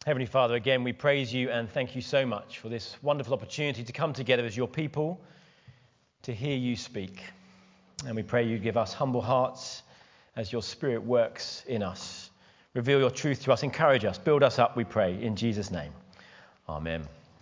Heavenly Father, again, we praise you and thank you so much for this wonderful opportunity to come together as your people to hear you speak. And we pray you give us humble hearts as your Spirit works in us. Reveal your truth to us, encourage us, build us up, we pray, in Jesus' name. Amen.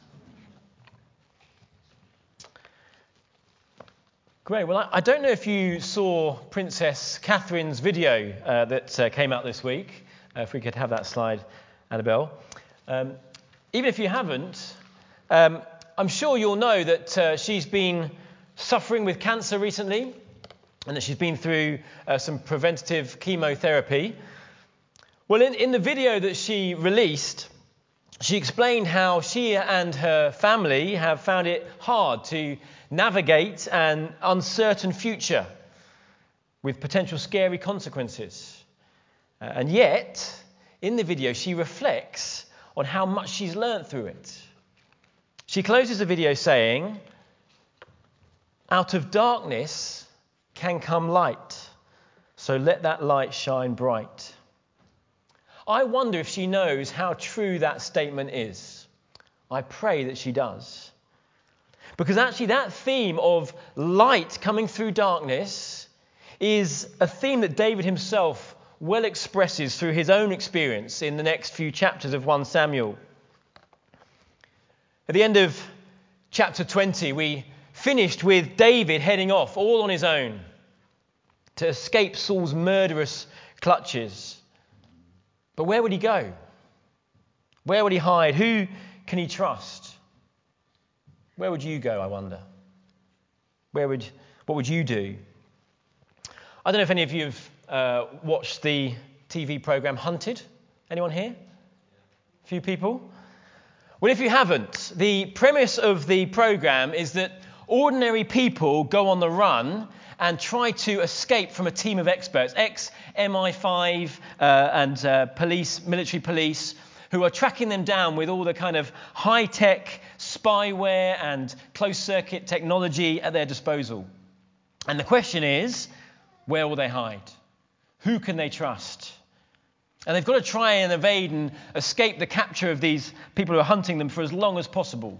Great. Well, I don't know if you saw Princess Catherine's video that came out this week. If we could have that slide, Annabelle. Even if you haven't, I'm sure you'll know that she's been suffering with cancer recently and that she's been through some preventative chemotherapy. Well, in the video that she released, she explained how she and her family have found it hard to navigate an uncertain future with potential scary consequences. And yet, in the video, she reflects on how much she's learnt through it. She closes the video saying, "Out of darkness can come light, so let that light shine bright." I wonder if she knows how true that statement is. I pray that she does. Because actually that theme of light coming through darkness is a theme that David himself well expresses through his own experience in the next few chapters of 1 Samuel. At the end of chapter 20, we finished with David heading off all on his own to escape Saul's murderous clutches. But where would he go? Where would he hide? Who can he trust? Where would you go, I wonder? What would you do? I don't know if any of you have watched the TV programme Hunted. Anyone here? A few people? Well, if you haven't, the premise of the programme is that ordinary people go on the run and try to escape from a team of experts, ex-MI5 and military police, who are tracking them down with all the kind of high-tech spyware and closed-circuit technology at their disposal. And the question is, where will they hide? Who can they trust? And they've got to try and evade and escape the capture of these people who are hunting them for as long as possible.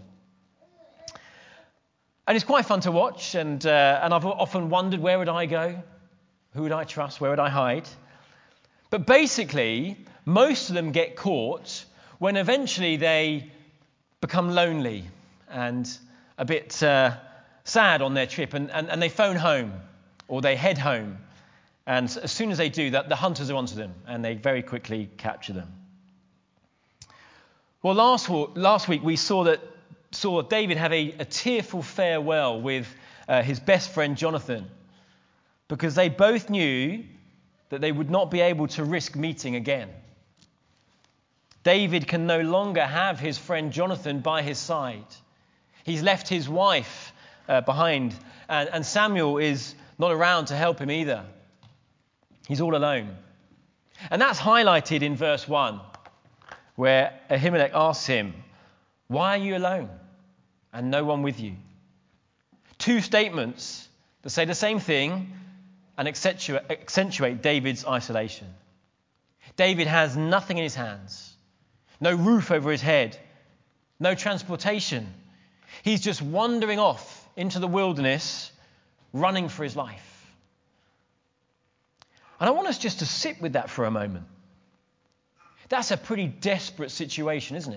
And it's quite fun to watch, and I've often wondered, where would I go? Who would I trust? Where would I hide? But basically, most of them get caught when eventually they become lonely and a bit sad on their trip, and they phone home or they head home. And as soon as they do that, the hunters are onto them and they very quickly capture them. Well, last week we saw David have a tearful farewell with his best friend Jonathan, because they both knew that they would not be able to risk meeting again. David can no longer have his friend Jonathan by his side. He's left his wife behind, and Samuel is not around to help him either. He's all alone. And that's highlighted in verse 1, where Ahimelech asks him, "Why are you alone and no one with you?" Two statements that say the same thing and accentuate David's isolation. David has nothing in his hands, no roof over his head, no transportation. He's just wandering off into the wilderness, running for his life. And I want us just to sit with that for a moment. That's a pretty desperate situation, isn't it?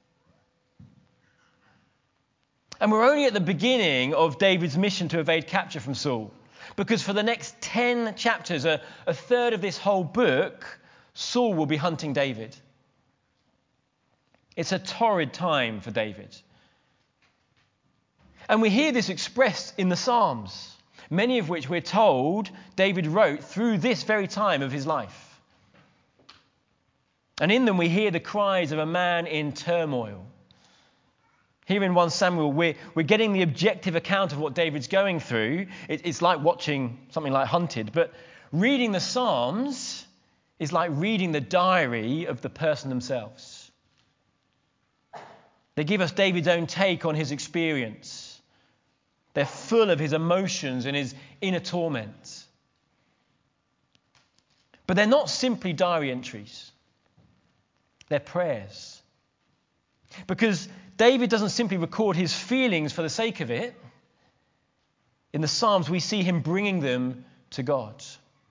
And we're only at the beginning of David's mission to evade capture from Saul, because for the next 10 chapters, a third of this whole book, Saul will be hunting David. It's a torrid time for David. And we hear this expressed in the Psalms, many of which we're told David wrote through this very time of his life. And in them we hear the cries of a man in turmoil. Here in 1 Samuel, we're getting the objective account of what David's going through. It's like watching something like Hunted, but reading the Psalms is like reading the diary of the person themselves. They give us David's own take on his experience. They're full of his emotions and his inner torment. But they're not simply diary entries. They're prayers. Because David doesn't simply record his feelings for the sake of it. In the Psalms, we see him bringing them to God.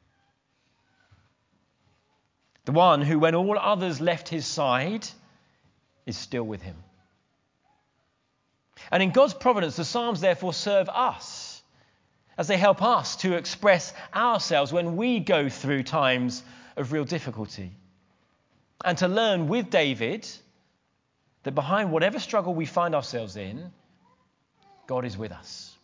The one who, when all others left his side, is still with him. And in God's providence, the Psalms therefore serve us as they help us to express ourselves when we go through times of real difficulty. And to learn with David that behind whatever struggle we find ourselves in, God is with us.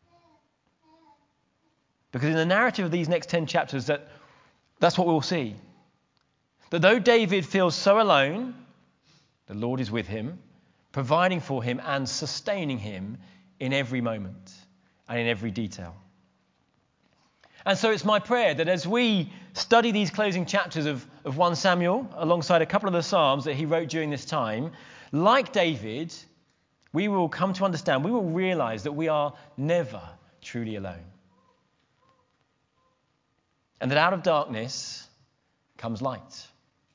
Because in the narrative of these next 10 chapters, that's what we'll see. That though David feels so alone, the Lord is with him, providing for him and sustaining him in every moment and in every detail. And so it's my prayer that as we study these closing chapters of 1 Samuel, alongside a couple of the Psalms that he wrote during this time, like David, we will come to understand, we will realize that we are never truly alone. And that out of darkness comes light.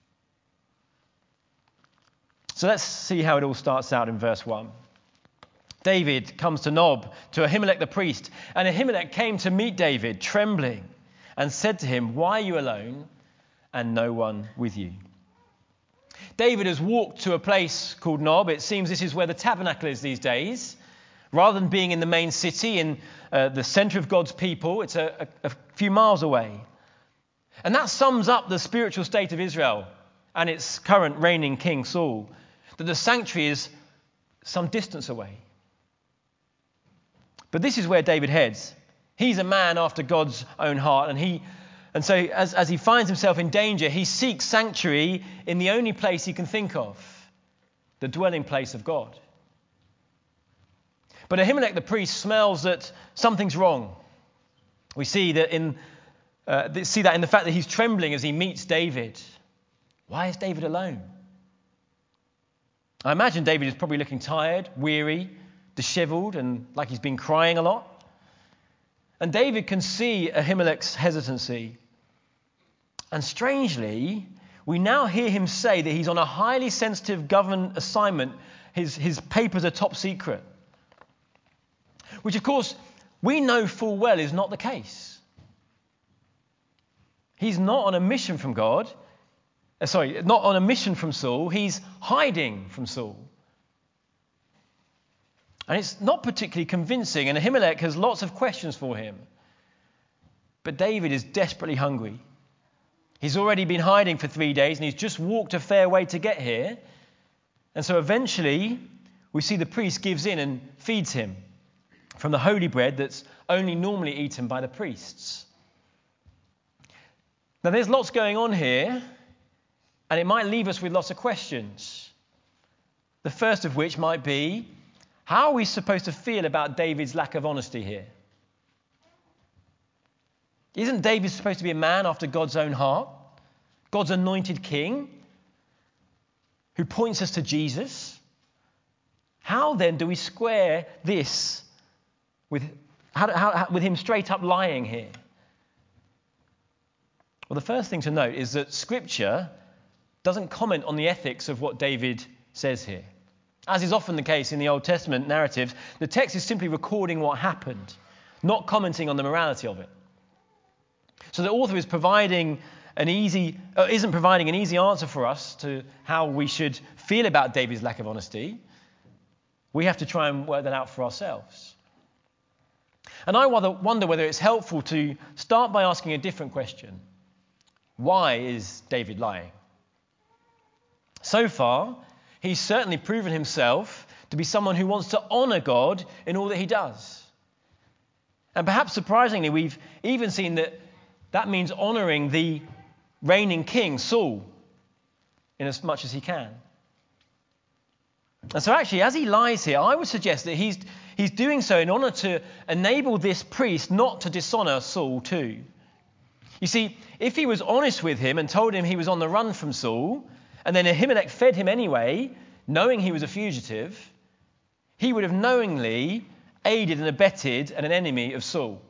So let's see how it all starts out in verse 1. David comes to Nob, to Ahimelech the priest, and Ahimelech came to meet David, trembling, and said to him, "Why are you alone, and no one with you?" David has walked to a place called Nob. It seems this is where the tabernacle is these days. Rather than being in the main city, in the centre of God's people, it's a few miles away. And that sums up the spiritual state of Israel and its current reigning king, Saul, that the sanctuary is some distance away. But this is where David heads. He's a man after God's own heart, and so as he finds himself in danger, he seeks sanctuary in the only place he can think of, the dwelling place of God. But Ahimelech the priest smells that something's wrong. We see that in the fact that he's trembling as he meets David. Why is David alone? I imagine David is probably looking tired, weary, disheveled, and like he's been crying a lot. And David can see Ahimelech's hesitancy. And strangely, we now hear him say that he's on a highly sensitive government assignment. His papers are top secret. Which, of course, we know full well is not the case. He's not on a mission from God. Not on a mission from Saul. He's hiding from Saul. And it's not particularly convincing, and Ahimelech has lots of questions for him. But David is desperately hungry. He's already been hiding for 3 days, and he's just walked a fair way to get here. And so eventually, we see the priest gives in and feeds him from the holy bread that's only normally eaten by the priests. Now, there's lots going on here, and it might leave us with lots of questions. The first of which might be, how are we supposed to feel about David's lack of honesty here? Isn't David supposed to be a man after God's own heart? God's anointed king who points us to Jesus? How then do we square this with him straight up lying here? Well, the first thing to note is that Scripture doesn't comment on the ethics of what David says here. As is often the case in the Old Testament narratives, the text is simply recording what happened, not commenting on the morality of it. So the author is isn't providing an easy answer for us to how we should feel about David's lack of honesty. We have to try and work that out for ourselves. And I wonder whether it's helpful to start by asking a different question. Why is David lying? So far, he's certainly proven himself to be someone who wants to honour God in all that he does. And perhaps surprisingly, we've even seen that means honouring the reigning king, Saul, in as much as he can. And so actually, as he lies here, I would suggest that he's doing so in order to enable this priest not to dishonour Saul too. You see, if he was honest with him and told him he was on the run from Saul, and then Ahimelech fed him anyway, knowing he was a fugitive, he would have knowingly aided and abetted an enemy of Saul.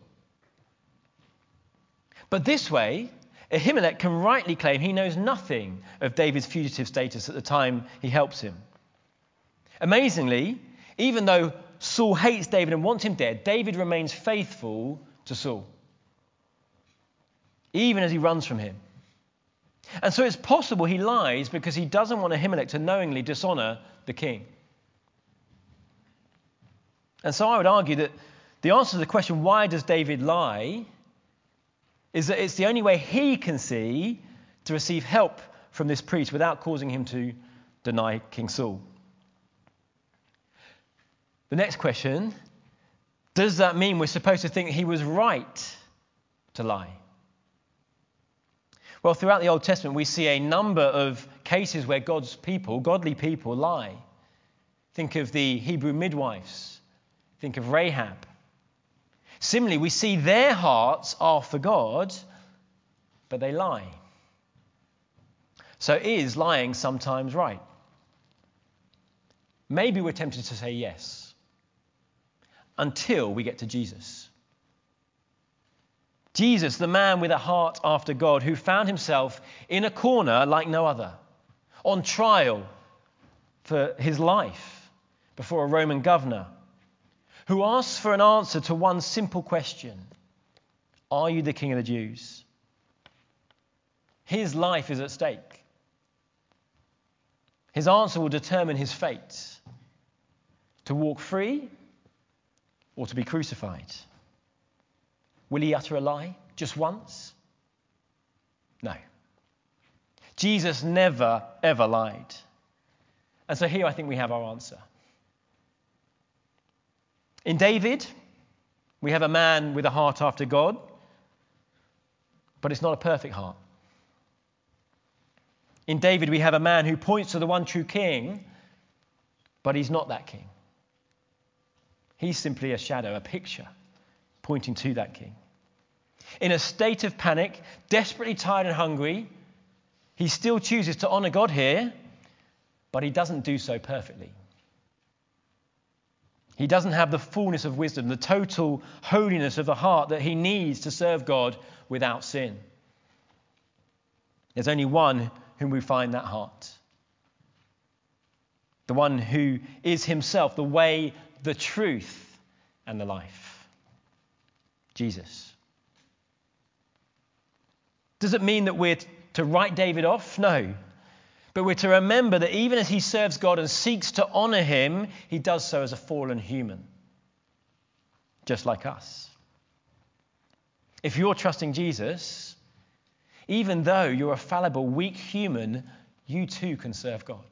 But this way, Ahimelech can rightly claim he knows nothing of David's fugitive status at the time he helps him. Amazingly, even though Saul hates David and wants him dead, David remains faithful to Saul, even as he runs from him. And so it's possible he lies because he doesn't want Ahimelech to knowingly dishonor the king. And so I would argue that the answer to the question, why does David lie, is that it's the only way he can see to receive help from this priest without causing him to deny King Saul. The next question, does that mean we're supposed to think he was right to lie? Well, throughout the Old Testament, we see a number of cases where God's people, godly people, lie. Think of the Hebrew midwives. Think of Rahab. Similarly, we see their hearts are for God, but they lie. So is lying sometimes right? Maybe we're tempted to say yes, until we get to Jesus. Jesus, the man with a heart after God, who found himself in a corner like no other, on trial for his life before a Roman governor, who asks for an answer to one simple question: are you the King of the Jews? His life is at stake. His answer will determine his fate: to walk free or to be crucified. Will he utter a lie just once? No. Jesus never, ever lied. And so here I think we have our answer. In David, we have a man with a heart after God, but it's not a perfect heart. In David, we have a man who points to the one true king, but he's not that king. He's simply a shadow, a picture, pointing to that king. In a state of panic, desperately tired and hungry, he still chooses to honor God here, but he doesn't do so perfectly. He doesn't have the fullness of wisdom, the total holiness of the heart that he needs to serve God without sin. There's only one whom we find that heart. The one who is himself the way, the truth, and the life. Jesus. Does it mean that we're to write David off? No. But we're to remember that even as he serves God and seeks to honor him, he does so as a fallen human, just like us. If you're trusting Jesus, even though you're a fallible, weak human, you too can serve God.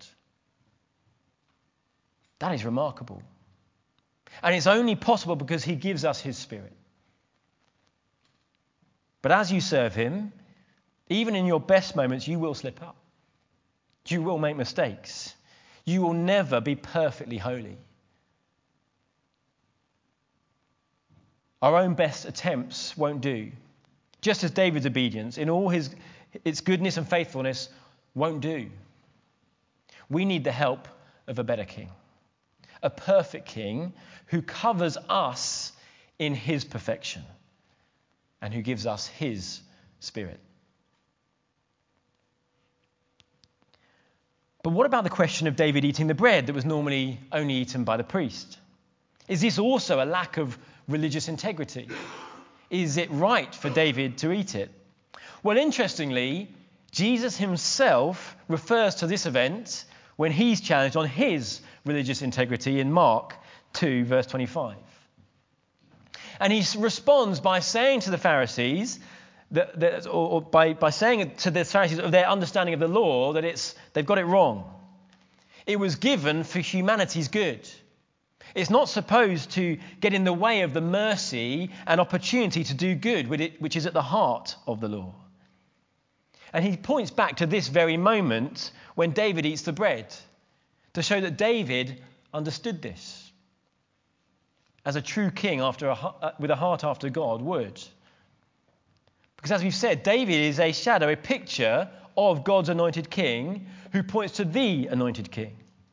That is remarkable. And it's only possible because he gives us his Spirit. But as you serve him, even in your best moments, you will slip up. You will make mistakes. You will never be perfectly holy. Our own best attempts won't do. Just as David's obedience, in all its goodness and faithfulness, won't do. We need the help of a better king. A perfect king who covers us in his perfection and who gives us his Spirit. But what about the question of David eating the bread that was normally only eaten by the priest? Is this also a lack of religious integrity? Is it right for David to eat it? Well, interestingly, Jesus himself refers to this event when he's challenged on his religious integrity in Mark 2, verse 25. And he responds by saying to the Pharisees, by saying to the Pharisees of their understanding of the law that they've got it wrong. It was given for humanity's good. It's not supposed to get in the way of the mercy and opportunity to do good, which is at the heart of the law. And he points back to this very moment when David eats the bread to show that David understood this, as a true king with a heart after God would. Because as we've said, David is a shadow, a picture of God's anointed king who points to the anointed king.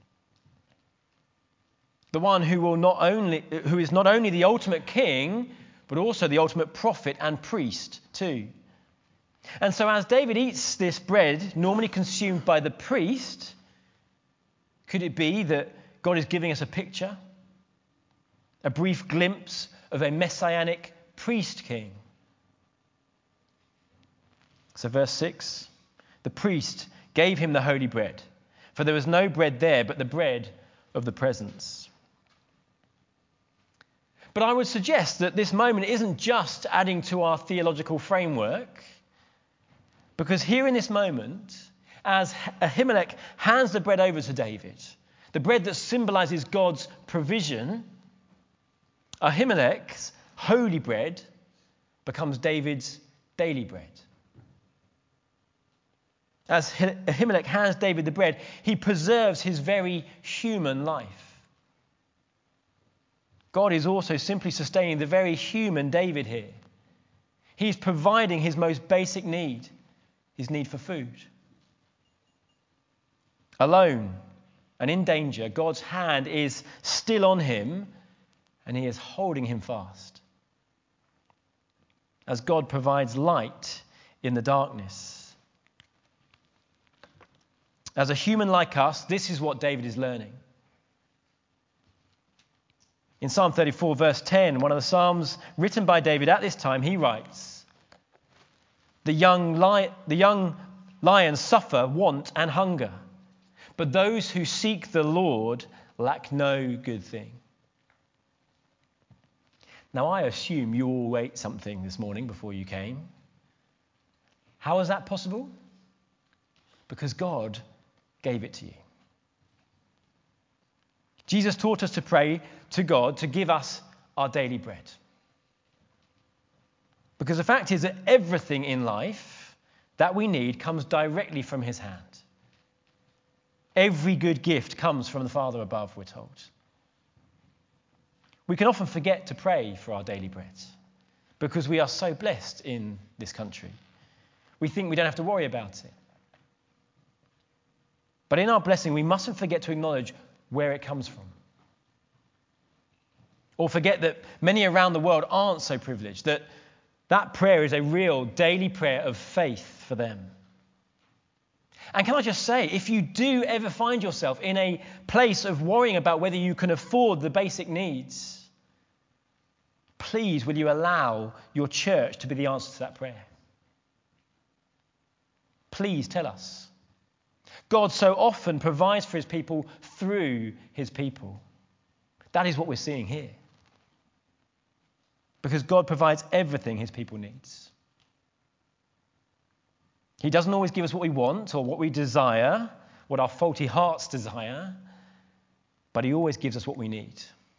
The one who is not only the ultimate king, but also the ultimate prophet and priest too. And so as David eats this bread, normally consumed by the priest, could it be that God is giving us a picture, a brief glimpse of a messianic priest king. So verse 6, the priest gave him the holy bread, for there was no bread there but the bread of the presence. But I would suggest that this moment isn't just adding to our theological framework, because here in this moment, as Ahimelech hands the bread over to David, the bread that symbolizes God's provision, Ahimelech's holy bread becomes David's daily bread. As Ahimelech hands David the bread, he preserves his very human life. God is also simply sustaining the very human David here. He's providing his most basic need, his need for food. Alone and in danger, God's hand is still on him and he is holding him fast. As God provides light in the darkness. As a human like us, this is what David is learning. In Psalm 34, verse 10, one of the Psalms written by David at this time, he writes, The young lions suffer want and hunger, but those who seek the Lord lack no good thing. Now, I assume you all ate something this morning before you came. How is that possible? Because God gave it to you. Jesus taught us to pray to God to give us our daily bread. Because the fact is that everything in life that we need comes directly from his hand. Every good gift comes from the Father above, we're told. We can often forget to pray for our daily bread because we are so blessed in this country. We think we don't have to worry about it. But in our blessing, we mustn't forget to acknowledge where it comes from. Or forget that many around the world aren't so privileged, that prayer is a real daily prayer of faith for them. And can I just say, if you do ever find yourself in a place of worrying about whether you can afford the basic needs, please will you allow your church to be the answer to that prayer? Please tell us. God so often provides for his people through his people. That is what we're seeing here. Because God provides everything his people needs. He doesn't always give us what we want or what we desire, what our faulty hearts desire, but he always gives us what we need.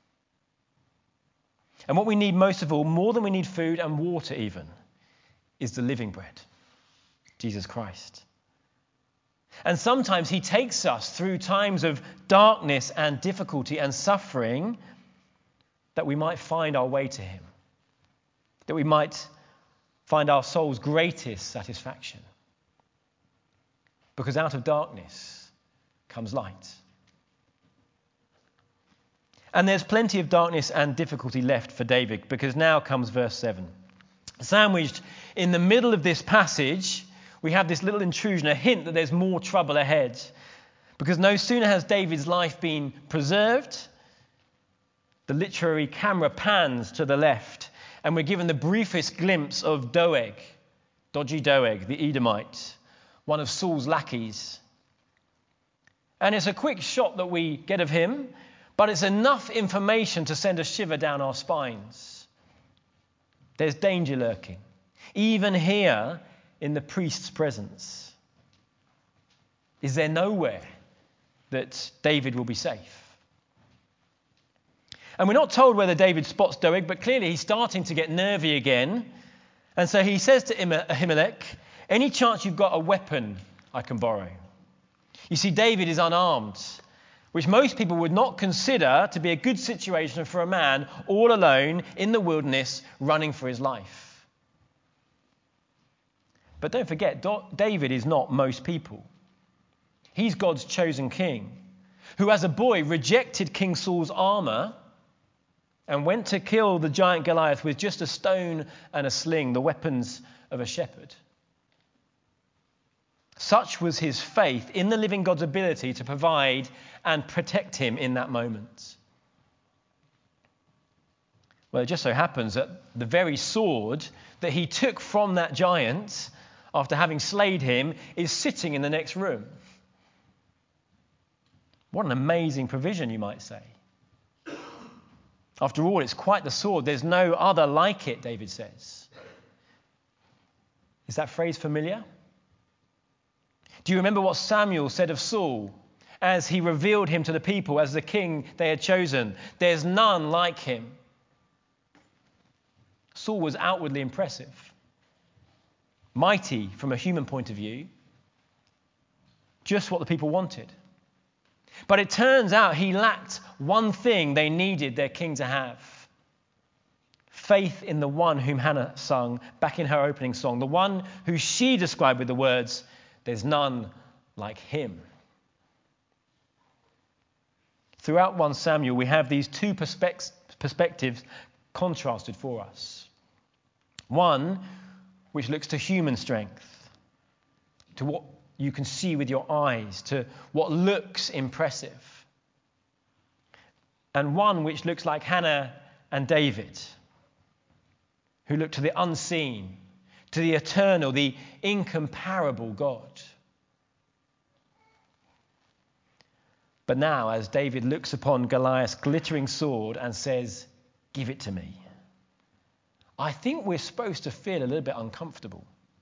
And what we need most of all, more than we need food and water even, is the living bread, Jesus Christ. And sometimes he takes us through times of darkness and difficulty and suffering that we might find our way to him, that we might find our soul's greatest satisfaction. Because out of darkness comes light. And there's plenty of darkness and difficulty left for David, because now comes verse 7. Sandwiched in the middle of this passage, we have this little intrusion, a hint that there's more trouble ahead. Because no sooner has David's life been preserved, the literary camera pans to the left, and we're given the briefest glimpse of Doeg, dodgy Doeg, the Edomite, one of Saul's lackeys. And it's a quick shot that we get of him, but it's enough information to send a shiver down our spines. There's danger lurking, even here in the priest's presence. Is there nowhere that David will be safe? And we're not told whether David spots Doeg, but clearly he's starting to get nervy again. And so he says to Ahimelech, any chance you've got a weapon I can borrow? You see, David is unarmed, which most people would not consider to be a good situation for a man all alone in the wilderness running for his life. But don't forget, David is not most people. He's God's chosen king, who as a boy rejected King Saul's armor and went to kill the giant Goliath with just a stone and a sling, the weapons of a shepherd. Such was his faith in the living God's ability to provide and protect him in that moment. Well, it just so happens that the very sword that he took from that giant after having slayed him is sitting in the next room. What an amazing provision, you might say. After all, it's quite the sword. There's no other like it, David says. Is that phrase familiar? Do you remember what Samuel said of Saul as he revealed him to the people as the king they had chosen? There's none like him. Saul was outwardly impressive, mighty from a human point of view, just what the people wanted. But it turns out he lacked one thing they needed their king to have. Faith in the one whom Hannah sung back in her opening song, the one who she described with the words, "There's none like him." Throughout 1 Samuel, we have these two perspectives contrasted for us. One, which looks to human strength, to what you can see with your eyes, to what looks impressive. And one which looks like Hannah and David, who look to the unseen, to the eternal, the incomparable God. But now, as David looks upon Goliath's glittering sword and says, "Give it to me," I think we're supposed to feel a little bit uncomfortable.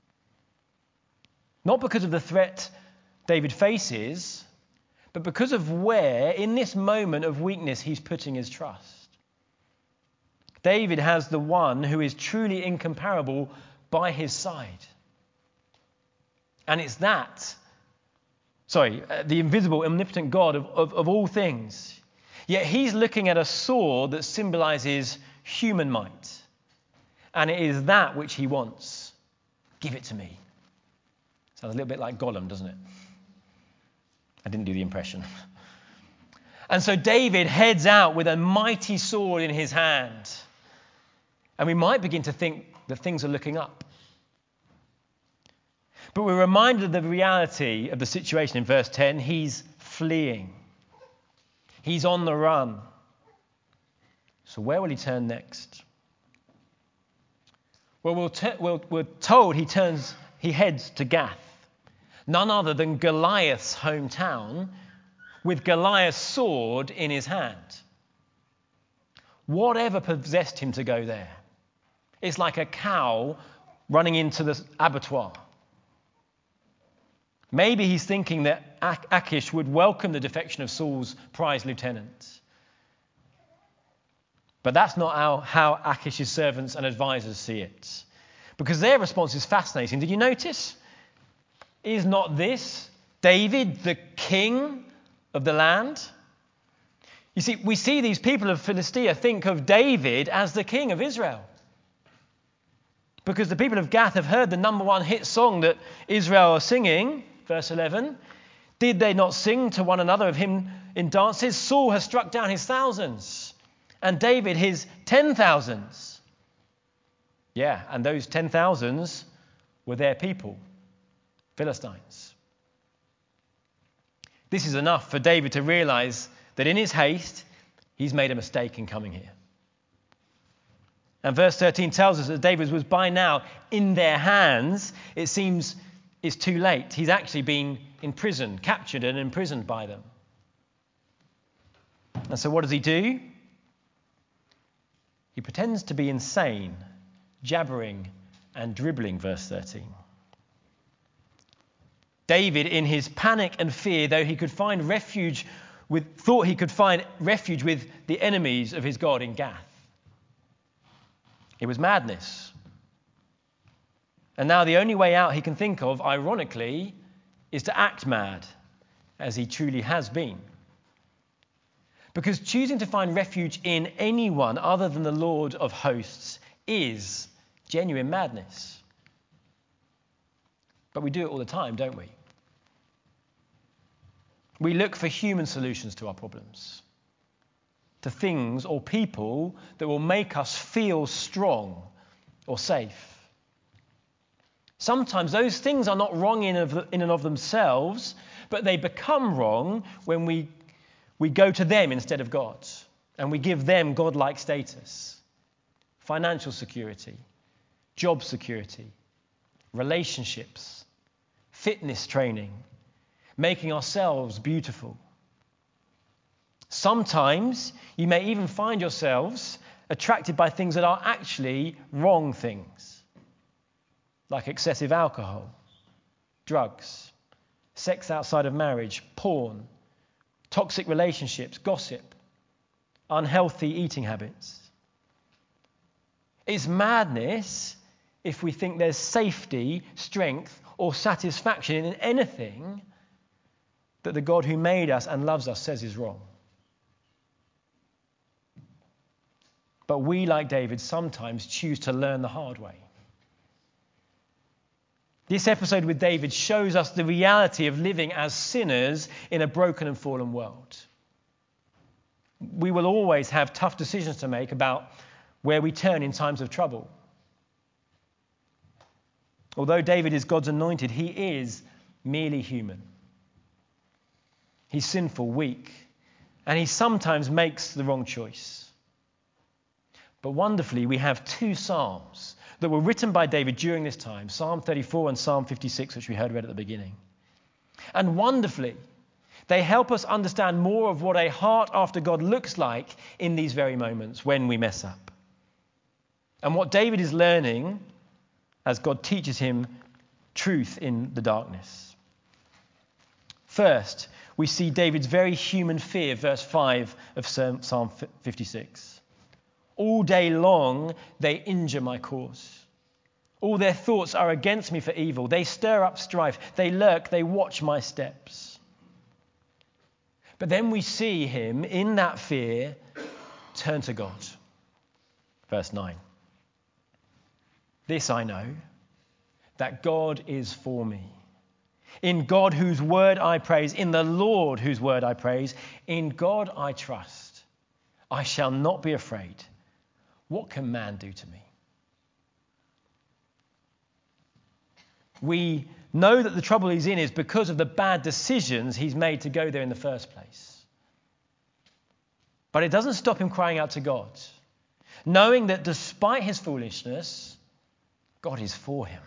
Not because of the threat David faces, but because of where, in this moment of weakness, he's putting his trust. David has the one who is truly incomparable by his side. And it's the invisible, omnipotent God of all things. Yet he's looking at a sword that symbolizes human might. And it is that which he wants. Give it to me. Sounds a little bit like Gollum, doesn't it? I didn't do the impression. And so David heads out with a mighty sword in his hand. And we might begin to think that things are looking up. But we're reminded of the reality of the situation in verse 10. He's fleeing. He's on the run. So where will he turn next? Well, we're told he heads to Gath, none other than Goliath's hometown, with Goliath's sword in his hand. Whatever possessed him to go there? It's like a cow running into the abattoir. Maybe he's thinking that Achish would welcome the defection of Saul's prize lieutenant. But that's not how Achish's servants and advisors see it. Because their response is fascinating. Did you notice? Is not this David, the king of the land? You see, we see these people of Philistia think of David as the king of Israel. Because the people of Gath have heard the number one hit song that Israel are singing, verse 11. Did they not sing to one another of him in dances? Saul has struck down his thousands, and David his 10,000s. Yeah, and those 10,000s were their people, Philistines. This is enough for David to realize that in his haste, he's made a mistake in coming here. And verse 13 tells us that David was by now in their hands. It seems it's too late. He's actually been imprisoned, captured and imprisoned by them. And so what does he do? He pretends to be insane, jabbering and dribbling, verse 13. David, in his panic and fear, though he could find refuge thought he could find refuge with the enemies of his God in Gath. It was madness. And now the only way out he can think of, ironically, is to act mad, as he truly has been. Because choosing to find refuge in anyone other than the Lord of hosts is genuine madness. But we do it all the time, don't we? We look for human solutions to our problems, to things or people that will make us feel strong or safe. Sometimes those things are not wrong in and of themselves, but they become wrong when we go to them instead of God, and we give them God-like status, financial security, job security, relationships, fitness training, making ourselves beautiful. Sometimes you may even find yourselves attracted by things that are actually wrong things, like excessive alcohol, drugs, sex outside of marriage, porn, toxic relationships, gossip, unhealthy eating habits. It's madness if we think there's safety, strength, or satisfaction in anything that the God who made us and loves us says is wrong. But we, like David, sometimes choose to learn the hard way. This episode with David shows us the reality of living as sinners in a broken and fallen world. We will always have tough decisions to make about where we turn in times of trouble. Although David is God's anointed, he is merely human. He's sinful, weak, and he sometimes makes the wrong choice. But wonderfully, we have two psalms that were written by David during this time, Psalm 34 and Psalm 56, which we heard read at the beginning. And wonderfully, they help us understand more of what a heart after God looks like in these very moments when we mess up. And what David is learning as God teaches him truth in the darkness. First, we see David's very human fear, verse 5 of Psalm 56. All day long they injure my cause. All their thoughts are against me for evil. They stir up strife. They lurk. They watch my steps. But then we see him in that fear turn to God. Verse 9. This I know, that God is for me. In God whose word I praise, in the Lord whose word I praise, in God I trust. I shall not be afraid. What can man do to me? We know that the trouble he's in is because of the bad decisions he's made to go there in the first place. But it doesn't stop him crying out to God, knowing that despite his foolishness, God is for him.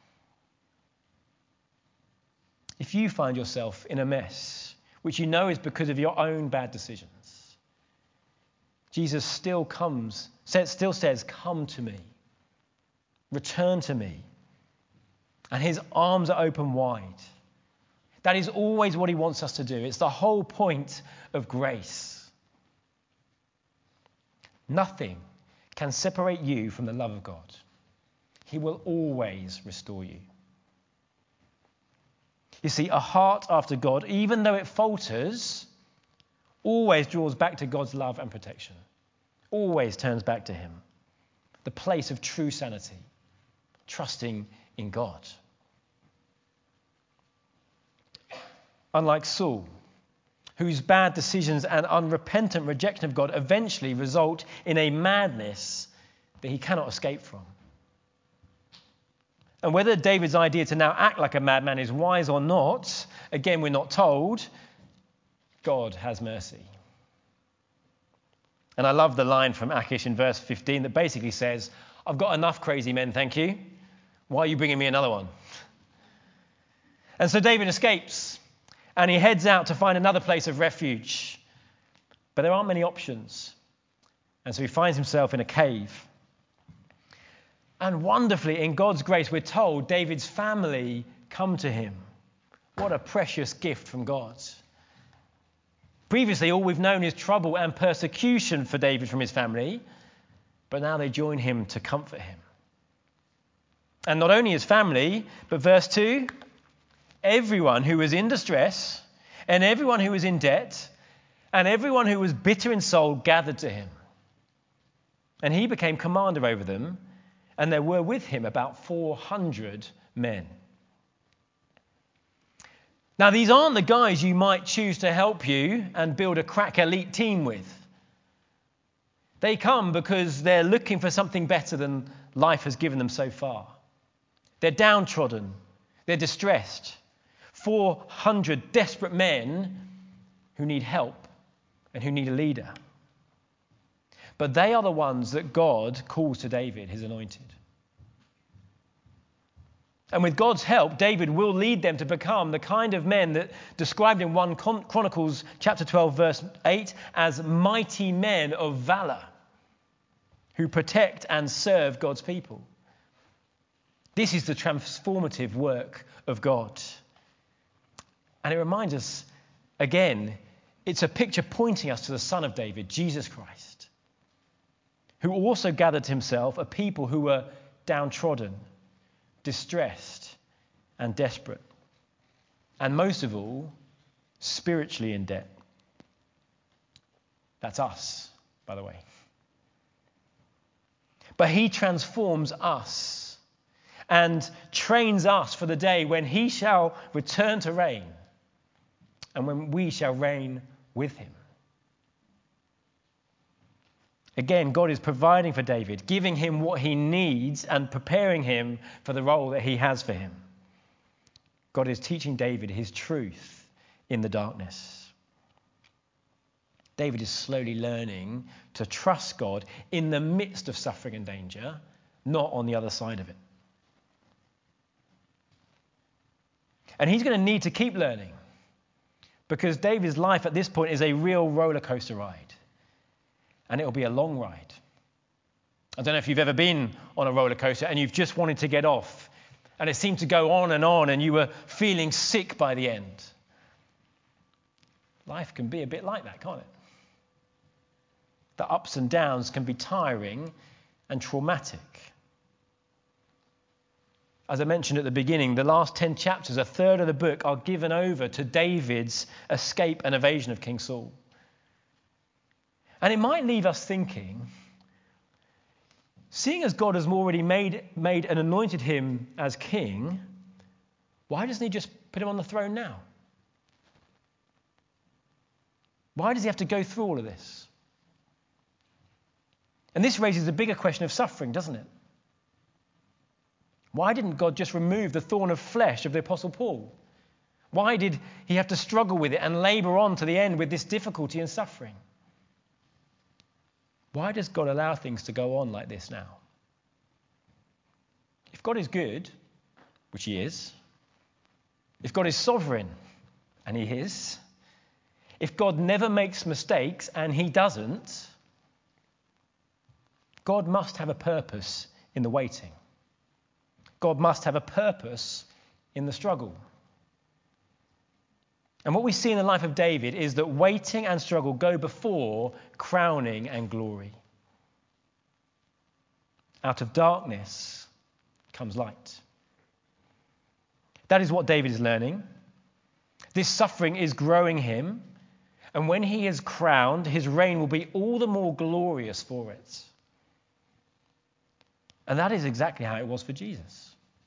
If you find yourself in a mess, which you know is because of your own bad decisions, Jesus still says, come to me, return to me. And his arms are open wide. That is always what he wants us to do. It's the whole point of grace. Nothing can separate you from the love of God. He will always restore you. You see, a heart after God, even though it falters, always draws back to God's love and protection. Always turns back to him. The place of true sanity, trusting in God. Unlike Saul, whose bad decisions and unrepentant rejection of God eventually result in a madness that he cannot escape from. And whether David's idea to now act like a madman is wise or not, again, we're not told. God has mercy. And I love the line from Achish in verse 15 that basically says, I've got enough crazy men, thank you. Why are you bringing me another one? And so David escapes, and he heads out to find another place of refuge. But there aren't many options. And so he finds himself in a cave. And wonderfully, in God's grace, we're told David's family come to him. What a precious gift from God. Previously, all we've known is trouble and persecution for David from his family. But now they join him to comfort him. And not only his family, but verse 2, everyone who was in distress, and everyone who was in debt, and everyone who was bitter in soul gathered to him. And he became commander over them, and there were with him about 400 men. Now, these aren't the guys you might choose to help you and build a crack elite team with. They come because they're looking for something better than life has given them so far. They're downtrodden. They're distressed. 400 desperate men who need help and who need a leader. But they are the ones that God calls to David, his anointed. And with God's help, David will lead them to become the kind of men that described in 1 Chronicles chapter 12, verse 8, as mighty men of valor who protect and serve God's people. This is the transformative work of God. And it reminds us, again, it's a picture pointing us to the Son of David, Jesus Christ, who also gathered to himself a people who were downtrodden, distressed and desperate, and most of all, spiritually in debt. That's us, by the way. But he transforms us and trains us for the day when he shall return to reign and when we shall reign with him. Again, God is providing for David, giving him what he needs and preparing him for the role that he has for him. God is teaching David his truth in the darkness. David is slowly learning to trust God in the midst of suffering and danger, not on the other side of it. And he's going to need to keep learning, because David's life at this point is a real roller coaster ride. And it'll be a long ride. I don't know if you've ever been on a roller coaster and you've just wanted to get off, and it seemed to go on and you were feeling sick by the end. Life can be a bit like that, can't it? The ups and downs can be tiring and traumatic. As I mentioned at the beginning, the last 10 chapters, a third of the book, are given over to David's escape and evasion of King Saul. And it might leave us thinking, seeing as God has already made and anointed him as king, why doesn't he just put him on the throne now? Why does he have to go through all of this? And this raises a bigger question of suffering, doesn't it? Why didn't God just remove the thorn of flesh of the Apostle Paul? Why did he have to struggle with it and labour on to the end with this difficulty and suffering? Why does God allow things to go on like this now? If God is good, which he is, if God is sovereign, and he is, if God never makes mistakes, and he doesn't, God must have a purpose in the waiting. God must have a purpose in the struggle. And what we see in the life of David is that waiting and struggle go before crowning and glory. Out of darkness comes light. That is what David is learning. This suffering is growing him, and when he is crowned, his reign will be all the more glorious for it. And that is exactly how it was for Jesus.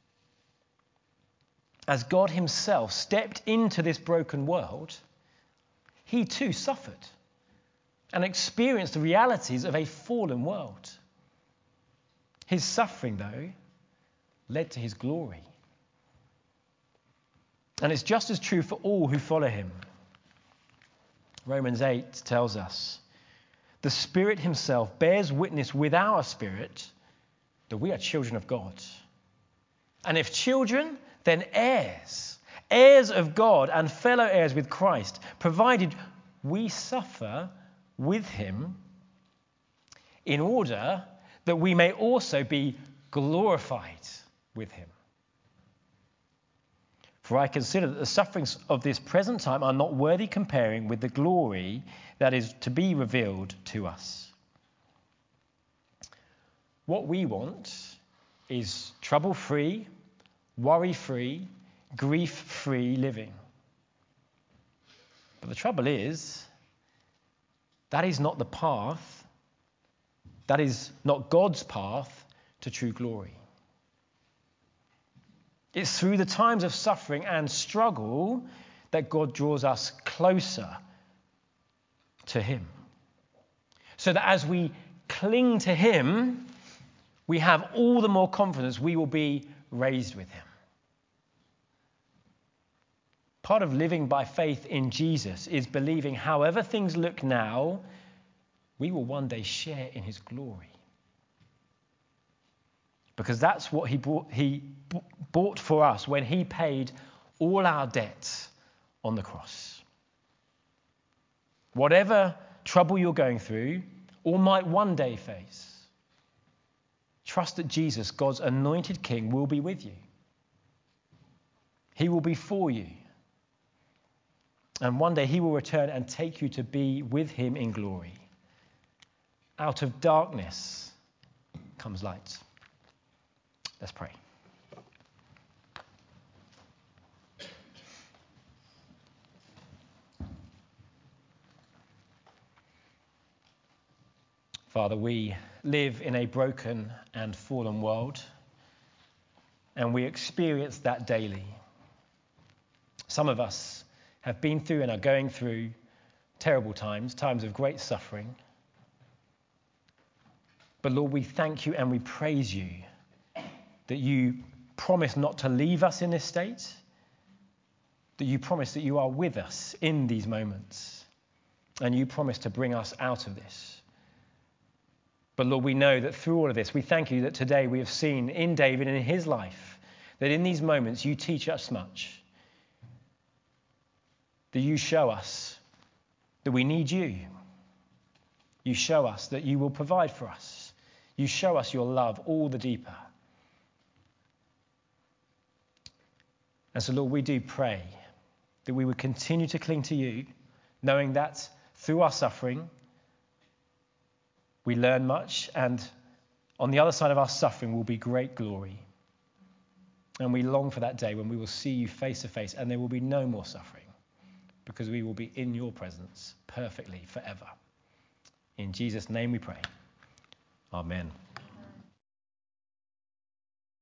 As God himself stepped into this broken world, he too suffered and experienced the realities of a fallen world. His suffering, though, led to his glory. And it's just as true for all who follow him. Romans 8 tells us, the Spirit himself bears witness with our spirit that we are children of God. And if children, then heirs, heirs of God and fellow heirs with Christ, provided we suffer with him in order that we may also be glorified with him. For I consider that the sufferings of this present time are not worthy comparing with the glory that is to be revealed to us. What we want is trouble-free, worry-free, grief-free living. But the trouble is, that is not the path, that is not God's path to true glory. It's through the times of suffering and struggle that God draws us closer to him. So that as we cling to him, we have all the more confidence we will be raised with him. Part of living by faith in Jesus is believing however things look now, we will one day share in his glory. Because that's what he bought for us when he paid all our debts on the cross. Whatever trouble you're going through or might one day face, trust that Jesus, God's anointed King, will be with you. He will be for you. And one day he will return and take you to be with him in glory. Out of darkness comes light. Let's pray. Father, we live in a broken and fallen world, and we experience that daily. Some of us have been through and are going through terrible times, times of great suffering. But Lord, we thank you and we praise you that you promise not to leave us in this state, that you promise that you are with us in these moments, and you promise to bring us out of this. But Lord, we know that through all of this, we thank you that today we have seen in David and in his life, that in these moments you teach us much. That you show us that we need you. You show us that you will provide for us. You show us your love all the deeper. And so, Lord, we do pray that we would continue to cling to you, knowing that through our suffering, we learn much, and on the other side of our suffering will be great glory. And we long for that day when we will see you face to face, and there will be no more suffering, because we will be in your presence perfectly forever. In Jesus' name we pray. Amen.